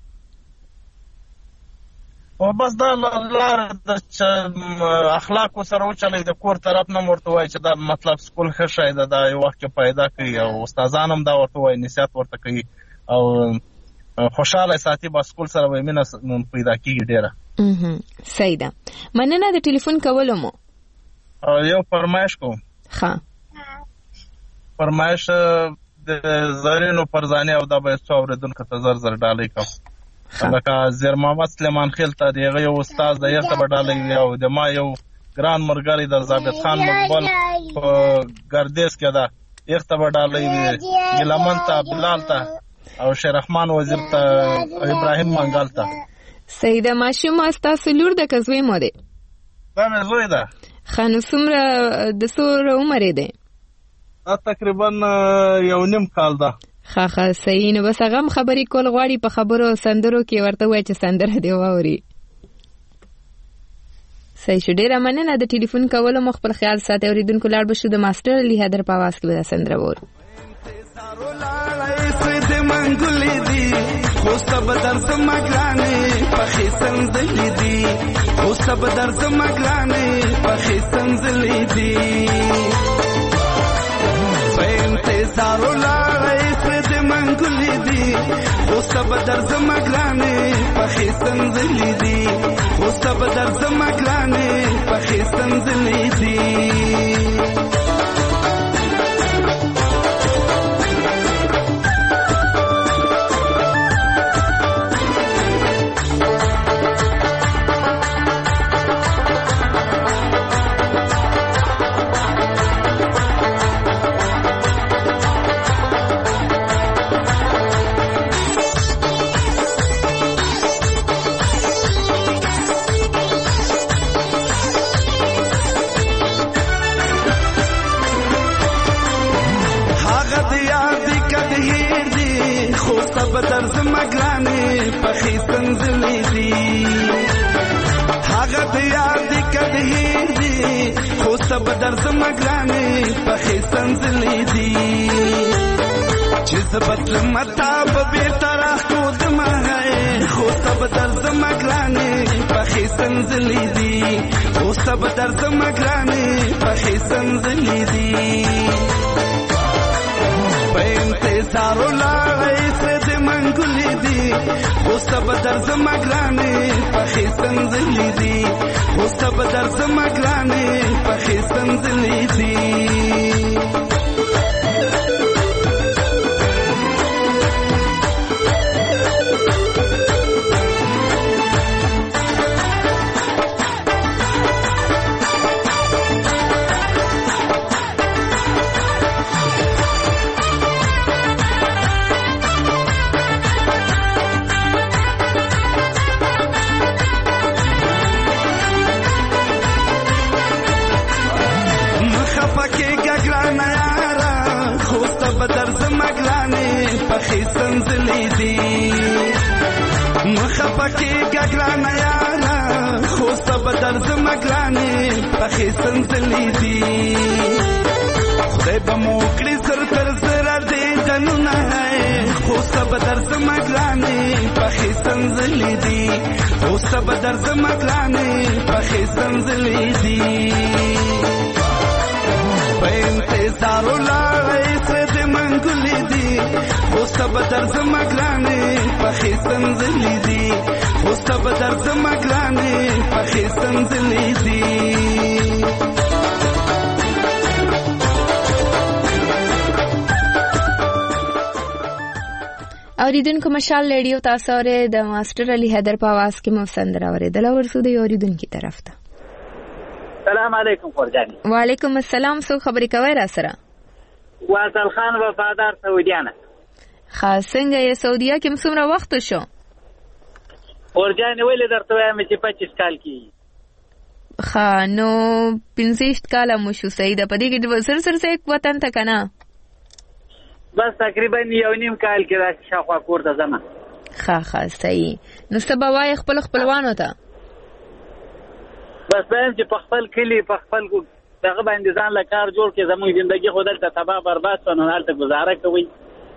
او بس دا لاره ده چې اخلاق ورسره وچلوي، د کور طرف نه ورته وایي چې دا مطلب سکول ښه شی ده، دا یو وخت کې پیدا کوي، او استادان هم دا ورته وایي، نصیحت ورته کوي او خوشحاله ساتي. با سکول سره به مینه پیدا کېږي ډېره. صحیح ده، مننه د ټلیفون کولو مو. یو فرمایش کوم. ښه فرمایش د زرینو پرزاني او دا به څو اورېدونکو ته زر زر ډالۍ کوم. لکه زیر محمد سلیمان خیل ته د هغه یو استاد د یغ ته به ډالۍ وي، او د ما یو ګران ملګری د ثابت خان مقبل په ګردیز کې ده، یغ ته به ډالۍ وي، ګلمن ته، بلال ته او شیر رحمان وزیر ته، ابراهیم منګل ته. سیده ماشوم ستاسو لور ده که زوی مو دی؟ دا مې زوی ده. ښه نو څومره د څومره عمر یې دی؟ دا تقریبا 1.5 کال ده. ښه صحیح. نو بس هغه هم خبرې کول غواړي، په خبرو سندرو کې ورته وایي چې سندره دې واوري. صحیح شو، ډېره مننه د ټلیفون کولو مو. خپل خیال ساتئ. اورېدونکو لاړ به شو د ماسټر علي حیدر په اواز کې به دا سندره وورو. منګولې دي خو سب درځ مګرانې پخې سنځلې دي، خو سب درځ مګرانې پخې سنځلې دي، په انتظار ولاړې سره منګولې دي خو سب درځ مګرانې پخې سنځلې دي، خو سب درځ مګرانې پخې سنځلې دي. بدرز مګرانې پخې سنځلې دي، هغه د یاد کده هېر دي، خو سب درز مګرانې پخې سنځلې دي، چې زبت مطاب بیرته راښود مه، خو سب درز مګرانې پخې سنځلې دي، خو سب درز مګرانې پخې سنځلې دي، په انتظار ولاړې منګولې دي خو سب درځ مګرانې پخې سنځلې دي، خو سب درځ مګرانې پخې سنځلې دي. پخې سنځلې دي مخه پکې ګګرانه یاره، خو سب درځ مګرانې پخې سنځلې دي، خدای به مو کړي زر تر زره دې جنونه، خو سب درځ مګرانې پخې سنځلې دي، خو سب درځ مګرانې پخې سنځلې دي، په انتظار ولاړې سره منګولې دي خو سب درځ مګرانې پخې سنځلې دي، خو سب درځ مګرانې پخې سنځلې دي. اوریدونکو مشال ریډیو تاسو اورئ د ماستر علي حیدر په आवाज کې مو سندره اوریدله ورسو د اوریدونکو طرف ته. السلام علیکم فرجانی. وعلیکم السلام. سو خبرې کوي را سره؟ واصل خان وفادار سعودیانه. خاص څنګه یې سعودیا کې څومره وخت شو؟ فرجانی ولې درته وایم چې 25 کال کې. ها نو 25 کال مو شو سید په دې کې سر وطن ته کنه؟ بس تقریبا 1.5 کال کې را شاوخوا کور ته ځم. ښه صحیح. نو سبا وای خپل خپلوانو ته بس باید چې په خپل کلی په خپل دغه باندې ځان له کار جوړ کې زموږ ژوندۍ خو دلته تباه برباد شو نو هلته ګزاره کوي.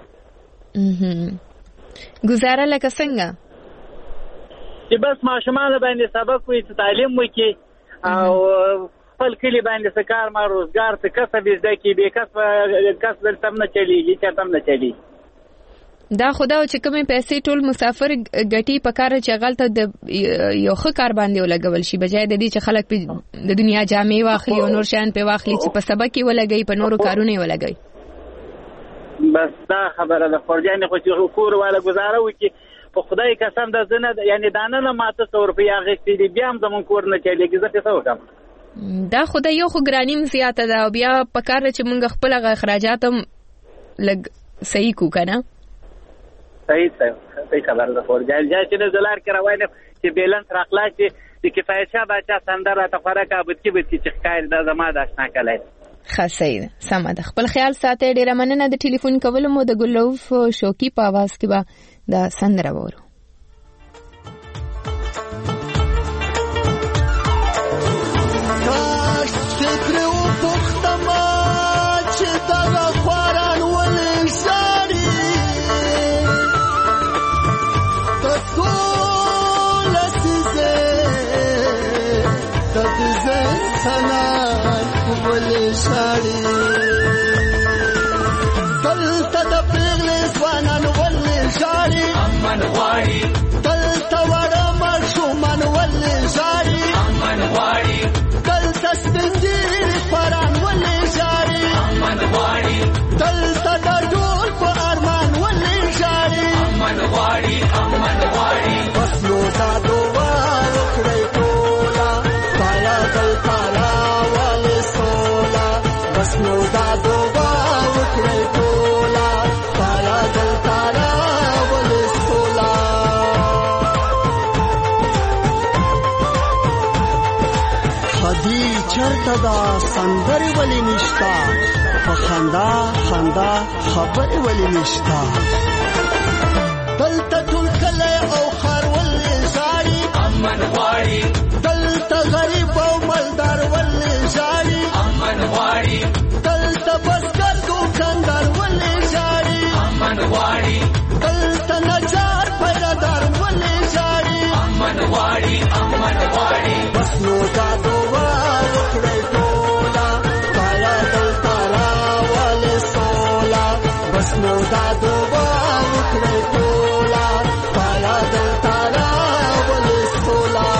ګزاره لکه څنګه؟ چې بس ماشومان باندې سبق وي چې تعلیم وکړي او خپل کلی باندې څه کار ما روزګار څه کسب زده کړي بې کسب دلته نه چلیږي چېرته هم نه چلیږي. دا خدا چې کومې پیسې ټول مسافر ګټي په کار چې هغلته د یو ښه کار باندې ولګول شي بجای د دې چې خلک د دنیا جامې واخلي او نور شیان پې واخلي چې په سبق کې ولګوي په نورو کارونه یې ولګوي. بس دا خبره ده خورجانې خو چې کور والا ګزاره وکړي په خدای قسم دا زه نه یعنې دا نه ما 100 روپۍ اخیستې دي بیا هم زمونږ کور نه چلېږي زه پې څه وکړم. دا خدای یو خو ګراني زیاته ده او بیا په کار ده چې موږ خپل هغه اخراجات هم لږ صحیح کړو که نه. صحیح خبره ده خورجان جا چې د زلار کې روان یم چې بیلنس راخلاص شي د کفایت شاه باچا سندره راته خوراک ابدکي چې ښکاري دا زما د اشنا کلی ده. ښه صحیح ده سمه ده. خپل خیال ساتئ. ډېره مننه د ټلیفون کولو مو. د ګلرؤف شوقي په آواز کې به دا سندره وورو. دلته د پیغلې ځوانان ولې ژاړي امن غواړي دلته وړه ماشومان ولې ژاړي امن غواړي دلته سپین ږیري خواران ولې ژاړي امن غواړي دلته د ډول په ارمان ولې ژاړي امن غواړي بس نو دا دعا وکړئ ټوله پایا دلته راولې سوله بس نو دا دعا وکړئ ټوله پایا دلته راولې سوله. خدي چرته دا سندرې ولې نشته په خندا خبرې ولې نشته دلته ټول کلی او ښار ولې ژاړي امن غواړي دلته غریب او مالدار ولې ژاړي امن غواړي دلته بزګر دوکاندار ولې ژاړي امن غواړي دلته نجار پیرهدار ولې ژاړي امن غواړي بس نو دا دعا وکړئ ټوله پایا دلته راولې سوله بس نو دا دعا وکړئ ټوله پایا دلته راولې سوله.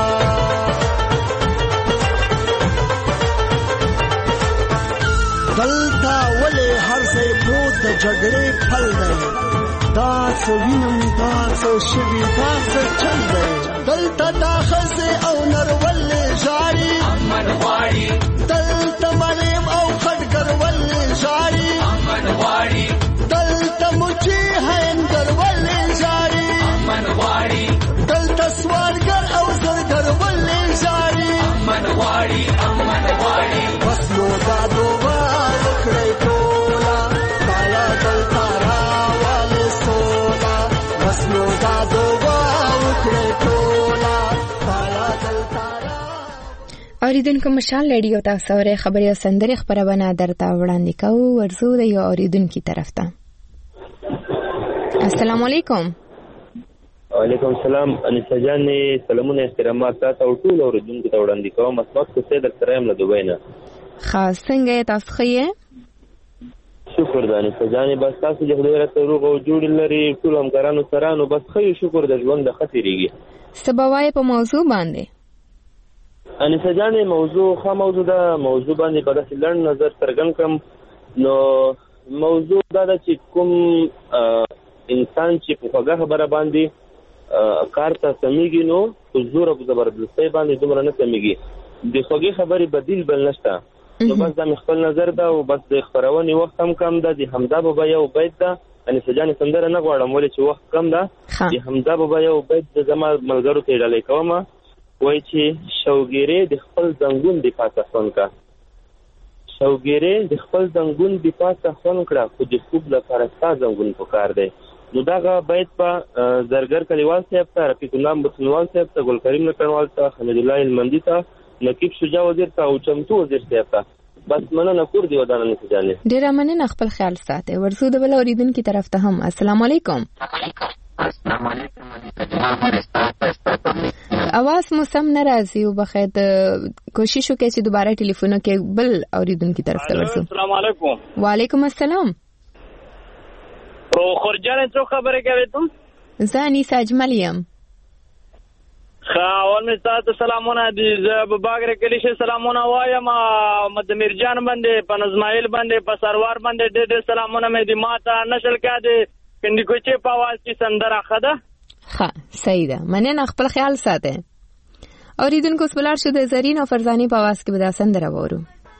دلته ولې هر ځای پروت د جګړې پل دی دا څه وینم دا څه شوي دا څه چل دی دلته دا ښځې او نر ولې ژاړي امن غواړي دلته مریم او خټګر ولې ژاړي امن غواړي دلته مچي هینګر ولې ژاړي امن غواړي دلته سوالګر او زرګر ولې ژاړي امن غواړي بس نو دا دعا وکړئ ټوله پایا دلته راولې سوله بس نو دا دعا وکړئ ټوله پایا دلته. اوریدونکو مشال ریډیو تاسو اورئ خبرې او سندرې خپرونه درته وړاندې کوو. ورځو د یو اوریدونکي طرف ته. السلام علیکم. وعلیکم السلام. انیسه جانې سلامونه احترامات تاسو او ټول اوریدونکو ته وړاندې کوم. اسمت کوڅې درسره یم له دوبۍ نه. خاص څنګه یې تاسو ښه یې؟ شکر ده انیسه جانې بس تاسو چې خدای راته روغ او جوړ لري ټول همکارانو سره نو بس ښه شکر د ژوند د ښه تېرېږي. څه به وایې په موضوع باندې؟ انیسه جانې موضوع ښه موضوع ده. موضوع باندې به داسې لنډ نظر څرګند کړم. نو موضوع دا ده چې کوم انسان چې په خوږه خبره باندې کار ته سمیږي نو په زور او زبردستۍ باندې دومره نه سمیږي. د خوږې خبرې بدیل بل نشته. نو بس دا خپل نظر ده او بس د خبرونې وخت هم کم ده. د حمزه بابا یو بیت ده، انیسه جانې سندره نه غواړم ولې چې وخت کم ده. د حمزه بابا یو بیت د زما ملګرو ته ډالۍ کوم، وایي چې شوګیرې د خپل زنګون د پاسه خون کا، شوګیرې د خپل زنګون د پاسه خون کړه، خو د خوب لپاره ستا زنګون پکار دی. نو دغه بیت په زرګر کلیوال صاحب ته، رفیق الله بطنوال صاحب ته، ګل کریم لکنوال ته، حمید الله المندي ته، نقیب شجاع وزیر ته او چمتو وزیر صاحب ته بس مننه کور دی ودانه نه ځانې. ډیر مننه، خپل خیال ساتئ. ورسو د بل اوریدونکو طرف ته هم السلام علیکم. السلام علیکم. आवाज मो सम नाराजी हो बखैर कोशिश हो कैसे दोबारा टेलीफोन के बल औरीदुन की तरफ से वर्सो. अस्सलाम वालेकुम. वालेकुम अस्सलाम. प्रो खरजान तो खबर है क्या तुम? ज़ानी साजमलियम. खावन में साथ सलामोना दी जब बागरे के लिए सलामोना वाया मा मद मिर्जान बंदे पनज़माइल बंदे पसरवार बंदे दे सलामोना में दी माता नशल क्या दे कंडी कोचे पावाज की संदर आखदा. हाँ सही ده مننه، خپل خیال ساته. اوریدونکو سپلار شو د زرین او فرزاني په आवाज کې به دا سندره وورو.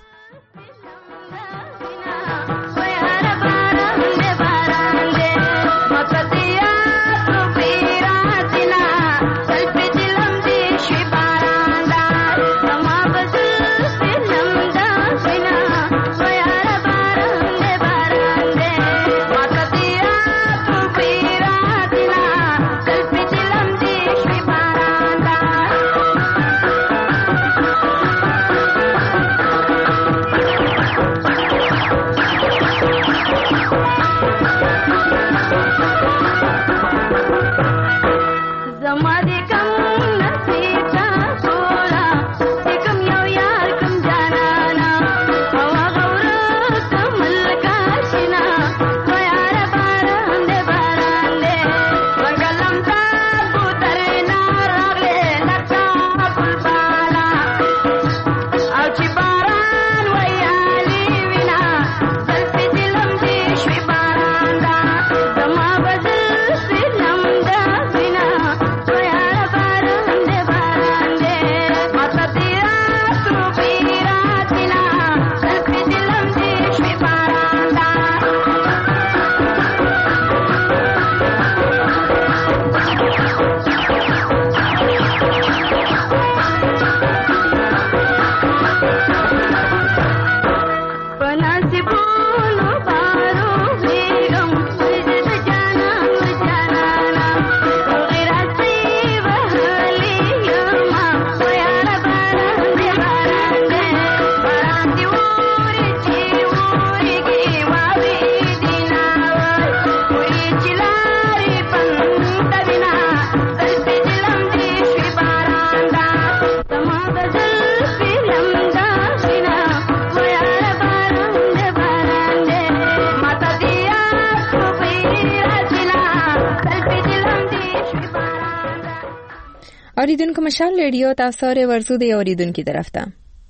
اوریدونکو مشال ریډیو تاسو ری ورسو دی اوریدونکو طرف ته.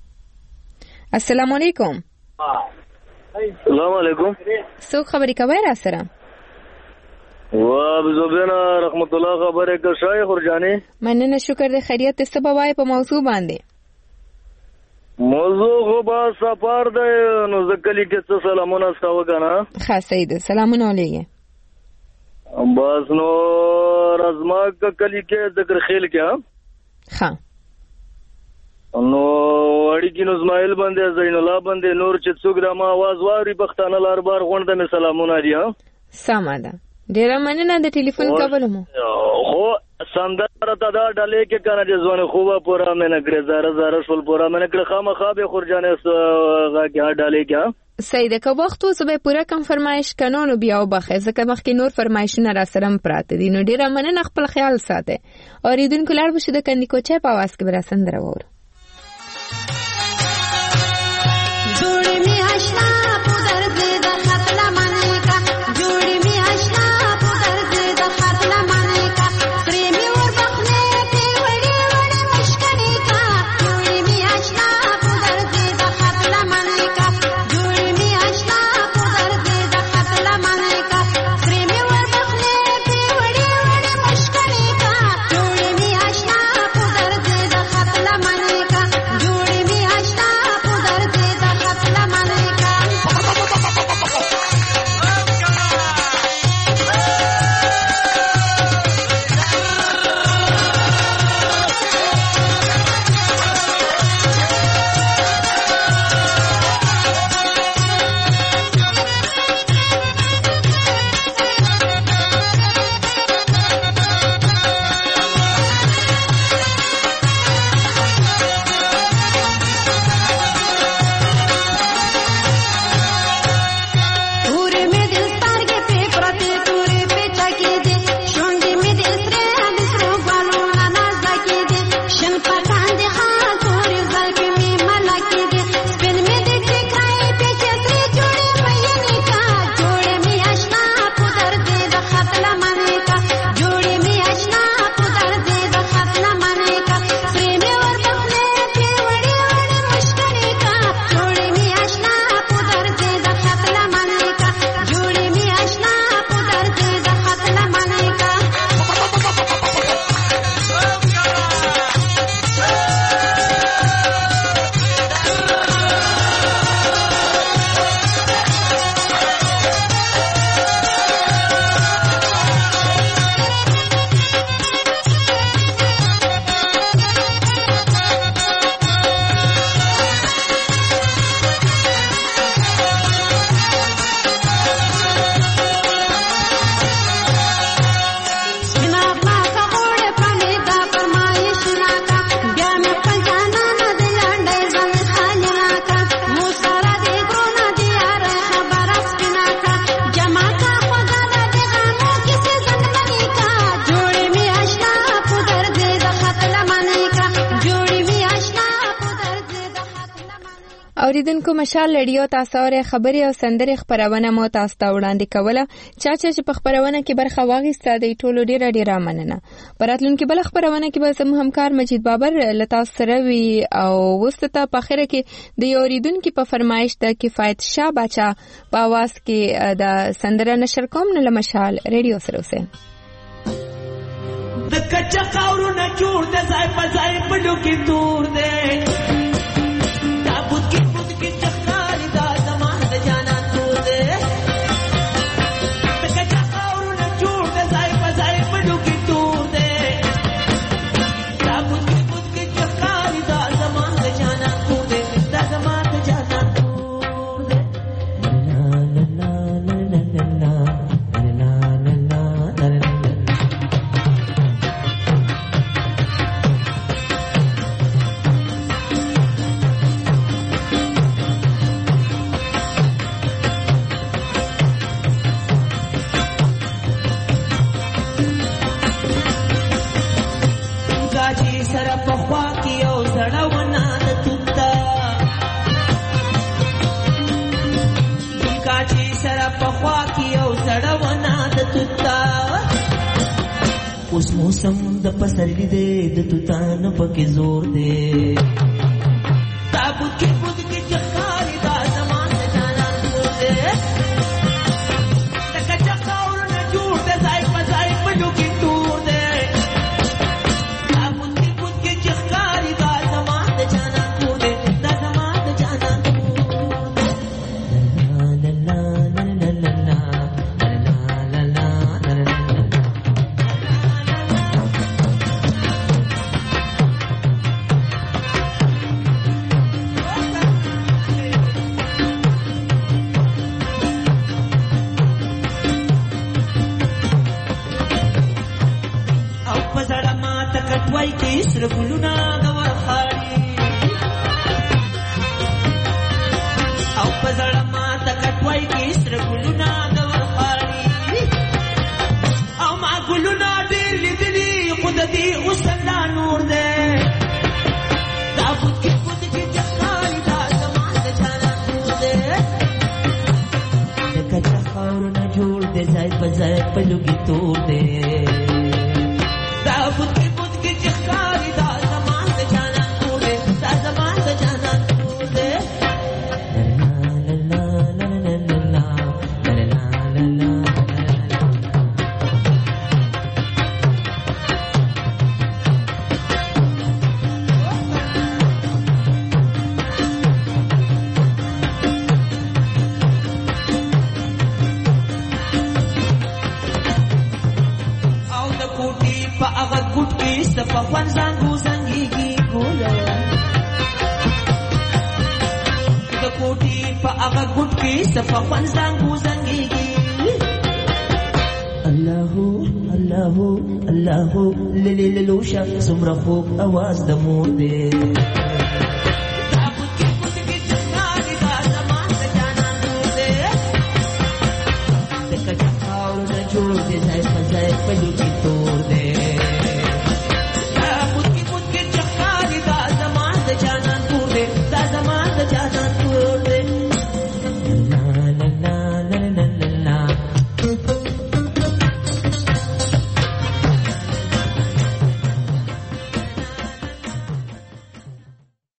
السلام علیکم. السلام علیکم. سو خبرې کوي را سره؟ وا بزوبنا رحمت الله خبره که شای خرجانی. مننه، شکر دې خیریت ته سبا وای په موضوع باندې. موضوع خو با سفر ده نو زکلی کې څه سلامونه ستاسو کنه. خاصه دې سلامونه علیه. بس نو رزما کلی کې ذکر خیل کې ها نو اړي کې نو اسماعیل باندې زین الله باندې نور چې څوک د ما आवाज واري پښتانه لار بار غونډه می سلامونه دي. سماده ډیر مننه د ټلیفون کولمو. هو سندره ته دا ډلې کې کنه د ځوان خوبه پورا مې نه کړې زاره شول پورا مې نه کړې خامخا به خورجانې غا ډلې کې سیده که وختو زبې پوره کم فرمایش کنونو بیاو بخې ځکه مخکې نور فرمایشونه را سره پراته دي. نو ډیره مننه، خپل خیال ساته. اوریدونکو لار بشه د کني کوچې په आवाज کې به را سندره وورو. اوریدونکو مشال رادیو تاسو اورئ خبري او سندري خبرونه مو تاسو ته وړاندې کوله چې په خبرونه کې برخه واغېسته د ټولو ډیره مننه. پراتلونکو بل خبرونه کې به زموږ همکار مجید بابر لتا سره وی او وسته په اخره کې د اوریدونکو په فرمایش د کفایت شاه بچا په आवाज کې د سندره نشر کوم نه مشال رادیو سره اوسه. د کچا خاورونه جوړ د ځای په ځای په لوکي تور دی دا بوت کې چخاري دا زمان د جانان تور دی د کچا خاورونه جوړ د ځای په ځای په لوکي تور دی دا بوت کې چخاري دا زمان د جانان تور دی دا زمان د جانان تور دی لا لا لا لا لا سره په خوا کې یو زړه ونه د توتا کاچی سره په خوا کې یو زړه ونه د توتا اوس موسم د پسرلی دی د توتا نه پکې زور دی تابوت کې چخاري دا زمان د جانان تور دی تکه چخاورونه جوړ د ځای په ځای په لوکي تور دی وای کې سره ګلونه د ورخاړي او په زړه ماته کټوای کې سره ګلونه د ورخاړي او ما ګلونه ډېر لیدلي خو د دې اوس لا نور دی دا بوت کې چخاري دا زمان د جانان تور دی د کچا خاورونه جوړ دی ځای په ځای په لوګي تور دی دا بوت چخاري دا زمان د جانان تور دی دا زمان د جانان تور دی او د کوټي په هغه ګوټ کې په خوان زنګو زنګيږي ګوله د کوټي په هغه ګوټ کې په خوان زنګو زنګيږي الله الله الله للی لوشا سمره خوب आवाज د مور دی